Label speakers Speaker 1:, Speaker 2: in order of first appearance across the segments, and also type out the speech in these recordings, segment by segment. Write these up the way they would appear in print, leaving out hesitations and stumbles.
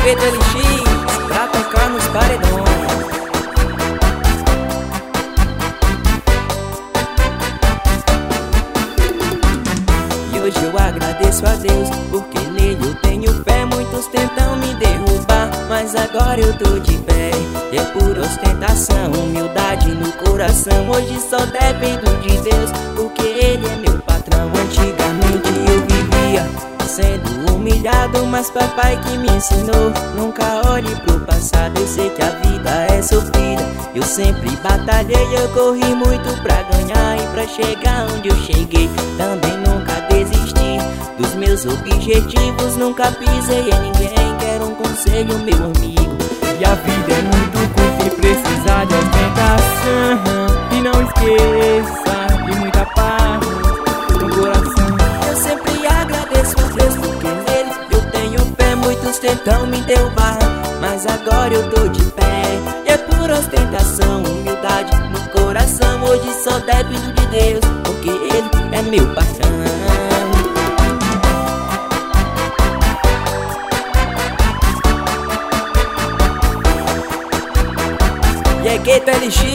Speaker 1: Efeito LX pra tocar nos paredões. E hoje eu agradeço a Deus, porque nele eu tenho fé. Muitos tentam me derrubar, mas agora eu tô de pé. É por ostentação, humildade no coração. Hoje só dependo de Deus, porque Ele é meu patrão. Antigamente eu vivia sendo humilhado, mas papai que me ensinou: nunca olhe pro passado. Eu sei que a vida é sofrida, eu sempre batalhei. Eu corri muito pra ganhar e pra chegar onde eu cheguei. Também nunca desisti dos meus objetivos, nunca pisei em ninguém. Quero um conselho, meu amigo.
Speaker 2: E a vida é muito curta e precisa de ostentação. E não esqueça de muita paz no coração.
Speaker 1: Eu sempre agradeço a Deus, porque nele eu tenho fé. Muitos tentam me derrubar, mas agora eu tô de pé. E é por ostentação, humildade no coração. Hoje só dependo de Deus, porque Ele é meu patrão. E é Efeito LX.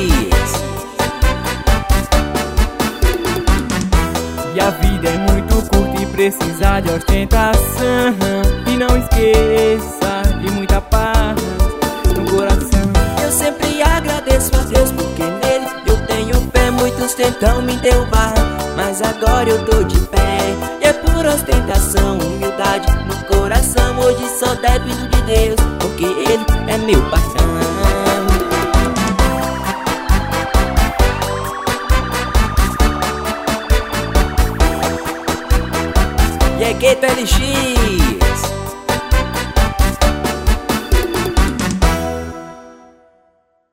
Speaker 2: E a vida é muito curta e precisa de ostentação. E não esqueça de muita paz no coração.
Speaker 1: Eu sempre agradeço a Deus, porque nele eu tenho fé. Muitos tentam me derrubar, mas agora eu tô de pé. E é por ostentação, humildade no coração. Hoje só dependo de Deus, porque Ele é meu patrão. E é Efeito LX.